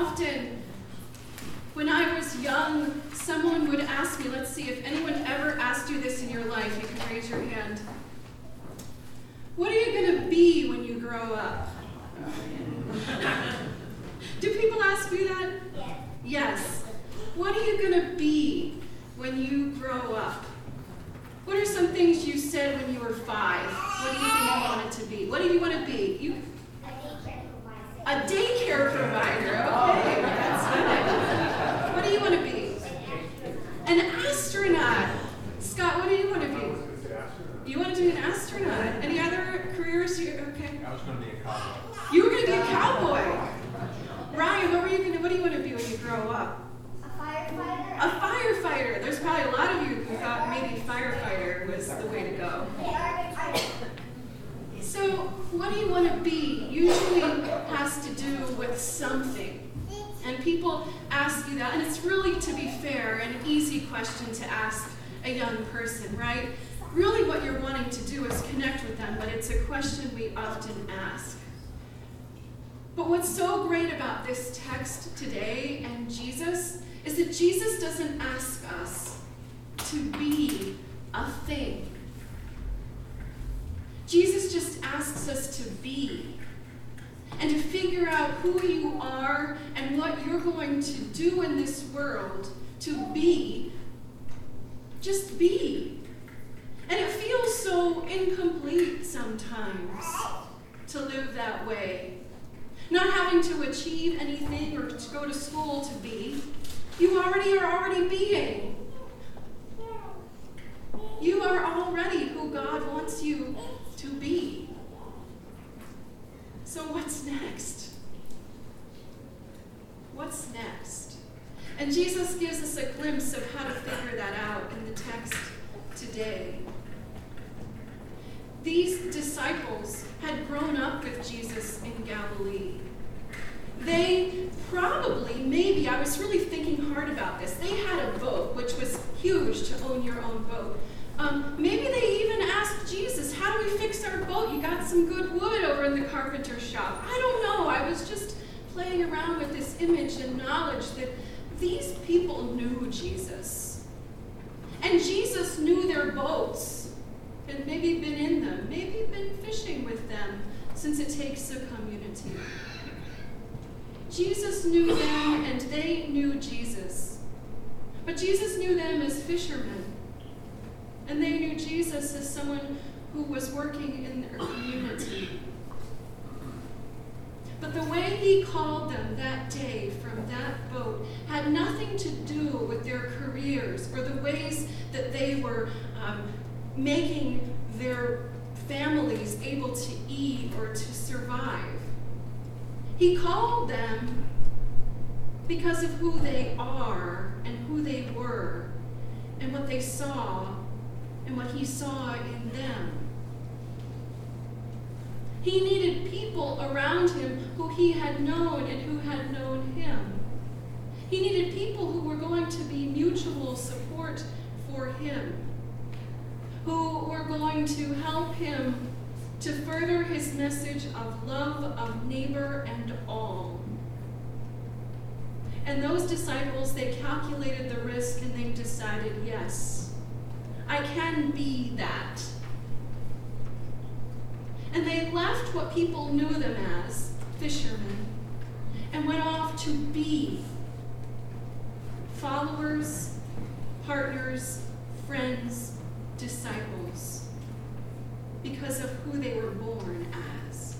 often, when I was young, someone would ask me, let's see, if anyone ever asked you this in your life, you can raise your hand. What are you going to be when you grow up? Do people ask you that? Yes. Yes. What are you going to be when you grow up? What are some things you said when you were 5? What do you think you wanted to be? What do you want to be? A daycare provider. Okay, that's good. What do you want to be? An astronaut. Scott, what do you want to be? You want to be an astronaut. Any other careers? Okay. I was going to be a cowboy. You were going to be a cowboy. Ryan, what do you want to be when you grow up? A firefighter. A firefighter. There's probably a lot of you who thought maybe firefighter was the way to go. So, what do you want to be? Usually has to do with something. And people ask you that, and it's really, to be fair, an easy question to ask a young person, right? Really what you're wanting to do is connect with them, but it's a question we often ask. But what's so great about this text today and Jesus is that Jesus doesn't ask us to be a thing. Jesus just asks us to be and to figure out who you are and what you're going to do in this world to be. Just be. And it feels so incomplete sometimes to live that way. Not having to achieve anything or to go to school to be. You are already being. You are already who God wants you to be. So what's next? What's next? And Jesus gives us a glimpse of how to figure that out in the text today. These disciples had grown up with Jesus in Galilee. They probably, maybe, I was really thinking hard about this, they had a boat, which was huge to own your own boat. Maybe they even asked Jesus, how do we fix our boat? You got some good wood over in the carpenter shop. I don't know. I was just playing around with this image and knowledge that these people knew Jesus. And Jesus knew their boats and maybe been in them, maybe been fishing with them, since it takes a community. Jesus knew them and they knew Jesus. But Jesus knew them as fishermen. And they knew Jesus as someone who was working in their community. But the way he called them that day from that boat had nothing to do with their careers or the ways that they were making their families able to eat or to survive. He called them because of who they are and who they were and what they saw and what he saw in them. He needed people around him who he had known and who had known him. He needed people who were going to be mutual support for him, who were going to help him to further his message of love of neighbor and all. And those disciples, they calculated the risk and they decided, yes, I can be that. And they left what people knew them as, fishermen, and went off to be followers, partners, friends, disciples, because of who they were born as.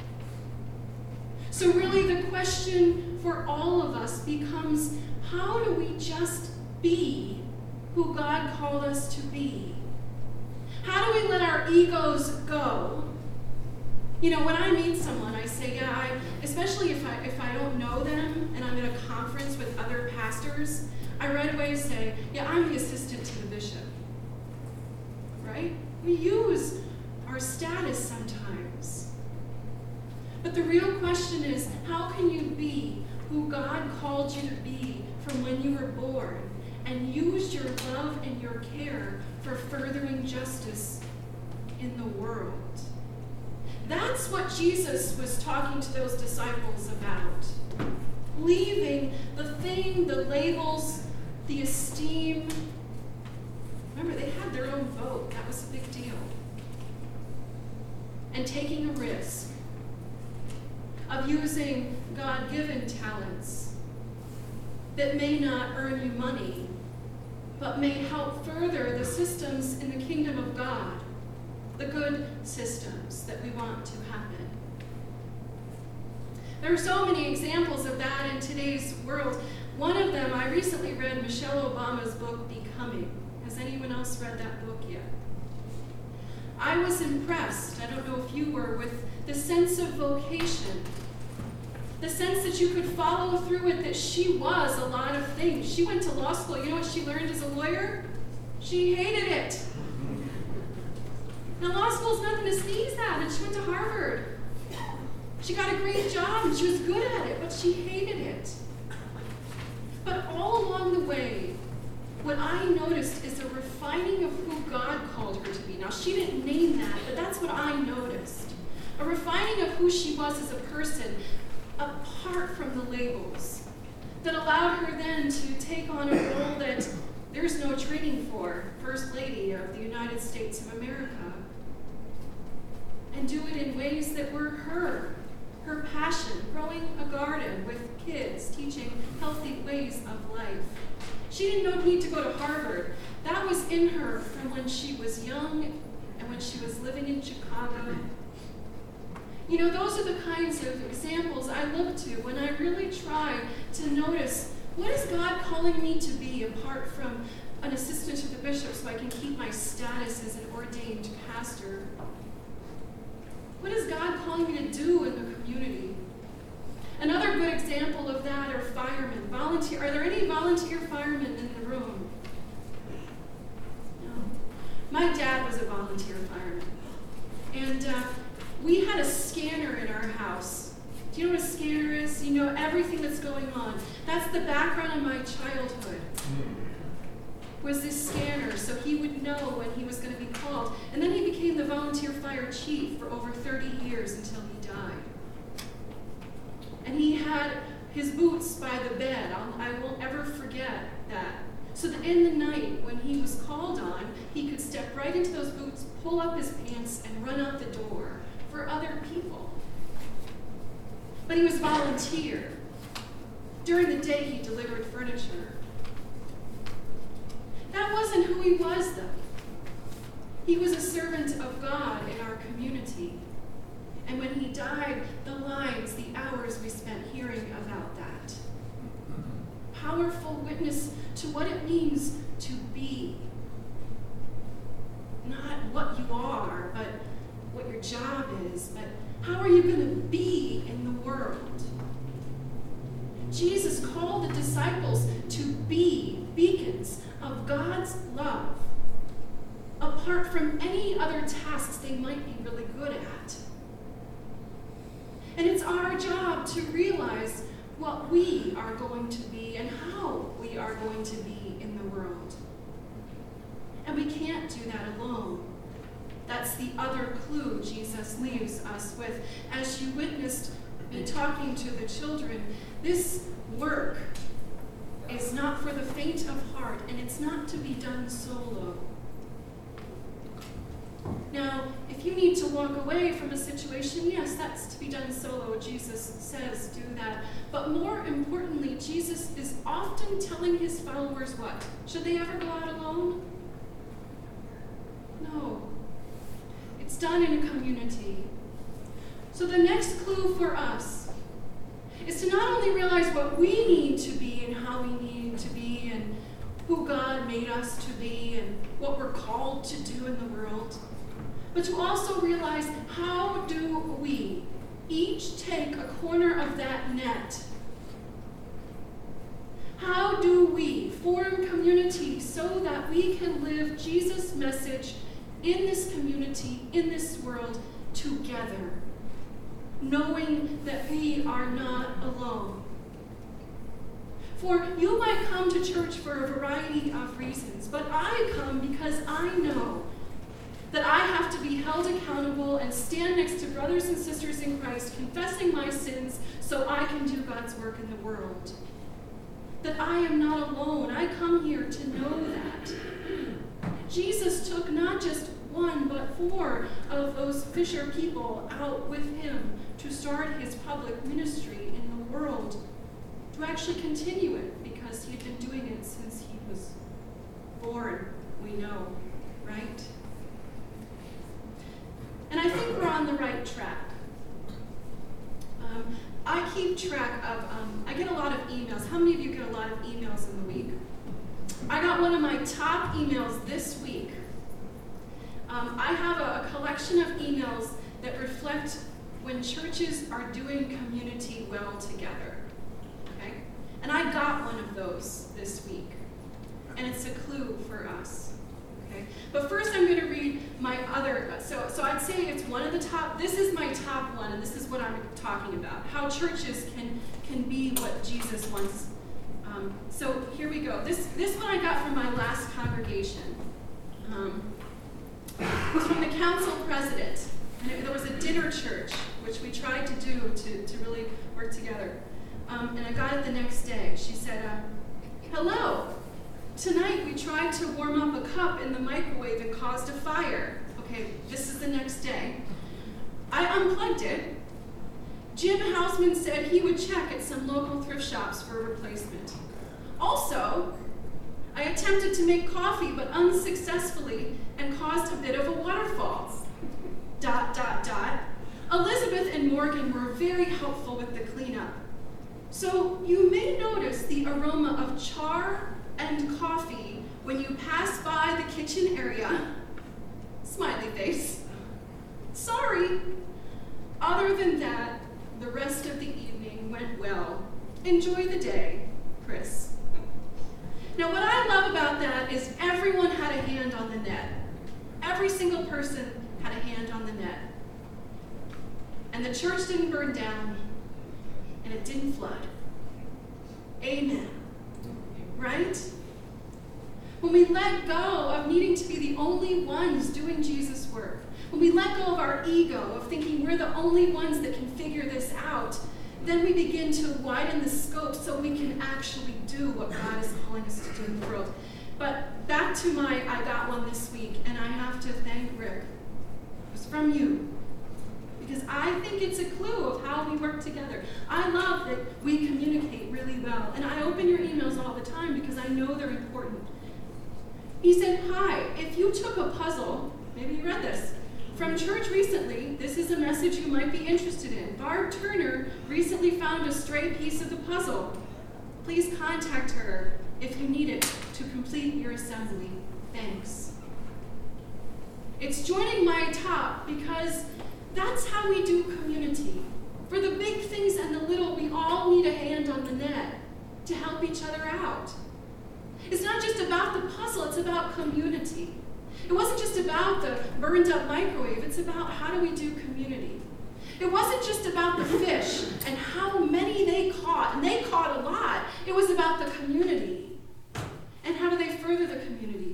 So really the question for all of us becomes, how do we just be who God called us to be? How do we let our egos go? You know, when I meet someone, I say, yeah, especially if I don't know them and I'm at a conference with other pastors, I right away say, yeah, I'm the assistant to the bishop. Right? We use our status sometimes. But the real question is, how can you be who God called you to be from when you were born and use your love and your care for furthering justice in the world? That's what Jesus was talking to those disciples about. leaving the thing, the labels, the esteem. Remember, they had their own vote. That was a big deal. And taking a risk of using God-given talents that may not earn you money, but may help further the systems in the kingdom of God, the good systems that we want to happen. There are so many examples of that in today's world. One of them, I recently read Michelle Obama's book, Becoming. Has anyone else read that book yet? I was impressed, I don't know if you were, with the sense of vocation. The sense that you could follow through it, that she was a lot of things. She went to law school. You know what she learned as a lawyer? She hated it. Now, law school is nothing to sneeze at, and she went to Harvard. She got a great job, and she was good at it, but she hated it. But all along the way, what I noticed is a refining of who God called her to be. Now, she didn't name that, but that's what I noticed. A refining of who she was as a person, apart from the labels, that allowed her then to take on a role that there's no training for, First Lady of the United States of America, and do it in ways that were her passion, growing a garden with kids, teaching healthy ways of life. She didn't need to go to Harvard. That was in her from when she was young and when she was living in Chicago. You know, those are the kinds of examples I look to when I really try to notice, what is God calling me to be apart from an assistant to the bishop so I can keep my status as an ordained pastor? What is God calling me to do in the community? Another good example of that are firemen. Volunteer. Are there any volunteer firemen in the room? No. My dad was a volunteer fireman. And we had a scanner in our house. Do you know what a scanner is? You know everything that's going on. That's the background of my childhood. Was this scanner, so he would know when he was going to be called. And then he became the volunteer fire chief for over 30 years until he died. And he had his boots by the bed. I won't ever forget that. So that in the night, when he was called on, he could step right into those boots, pull up his pants, and run out the door for other people. But he was volunteer. During the day, he delivered furniture. That wasn't who he was, though. He was a servant of God in our community. And when he died, the lives, the hours we spent hearing about that. Powerful witness to what it means to be. Not what you are, but what your job is, but how are you going to be in the world? Jesus called the disciples to be beacons of God's love, apart from any other tasks they might be really good at. And it's our job to realize what we are going to be and how we are going to be in the world. And we can't do that alone. That's the other clue Jesus leaves us with. As you witnessed me talking to the children, this work is not for the faint of heart, and it's not to be done solo. Now, if you need to walk away from a situation, yes, that's to be done solo. Jesus says do that. But more importantly, Jesus is often telling his followers what? Should they ever go out alone? No. It's done in a community. So the next clue for us is to not only realize what we need to be and how we need to be and who God made us to be and what we're called to do in the world, but to also realize, how do we each take a corner of that net? How do we form community so that we can live Jesus' message in this community, in this world, together, knowing that we are not alone? For you might come to church for a variety of reasons, but I come because I know that I have to be held accountable and stand next to brothers and sisters in Christ, confessing my sins so I can do God's work in the world. That I am not alone. I come here to know that. Jesus took not just one, but 4 of those fisher people out with him to start his public ministry in the world, to actually continue it, because he had been doing it since he was born, we know, right? And I think we're on the right track. I keep track of, I get a lot of emails. How many of you get a lot of emails in the week? I got one of my top emails this week. I have a collection of emails that reflect when churches are doing community well together. Okay? And I got one of those this week. And it's a clue for us. Okay? But first I'm going to read my other, so I'd say it's one of the top, this is my top one, and this is what I'm talking about. How churches can be what Jesus wants. So here we go. This one I got from my last congregation. It was from the council president. And there was a dinner church, which we tried to do to really work together. And I got it the next day. She said, hello. Tonight we tried to warm up a cup in the microwave and caused a fire. Okay, this is the next day. I unplugged it. Jim Hausman said he would check at some local thrift shops for a replacement. Also, I attempted to make coffee, but unsuccessfully, and caused a bit of a waterfall. ... Elizabeth and Morgan were very helpful with the cleanup. So you may notice the aroma of char and coffee when you pass by the kitchen area. Smiley face. Sorry. Other than that, the rest of the evening went well. Enjoy the day, Chris. Now, what I love about that is everyone had a hand on the net. Every single person had a hand on the net. And the church didn't burn down, and it didn't flood. Amen. Right? When we let go of needing to be the only ones doing Jesus' work, when we let go of our ego, of thinking we're the only ones that can figure this out, then we begin to widen the scope so we can actually do what God is calling us to do in the world. But back to I got one this week, and I have to thank Rick. It was from you. Because I think it's a clue of how we work together. I love that we communicate really well. And I open your emails all the time because I know they're important. He said, hi, if you took a puzzle, maybe you read this, from church recently, this is a message you might be interested in. Barb Turner recently found a stray piece of the puzzle. Please contact her if you need it to complete your assembly. Thanks. It's joining my top because that's how we do community. For the big things and the little, we all need a hand on the net to help each other out. It's not just about the puzzle, it's about community. It wasn't just about the burned up microwave, it's about how do we do community. It wasn't just about the fish and how many they caught, and they caught a lot. It was about the community. And how do they further the community?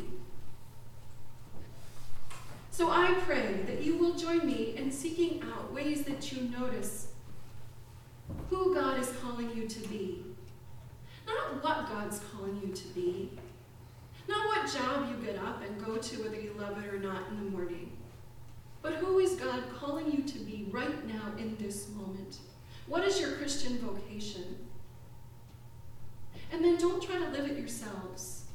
So I pray that you will join me in seeking out ways that you notice who God is calling you to be. Not what God's calling you to be. Not what job you get up and go to, whether you love it or not, in the morning. But who is God calling you to be right now in this moment? What is your Christian vocation? And then don't try to live it yourselves.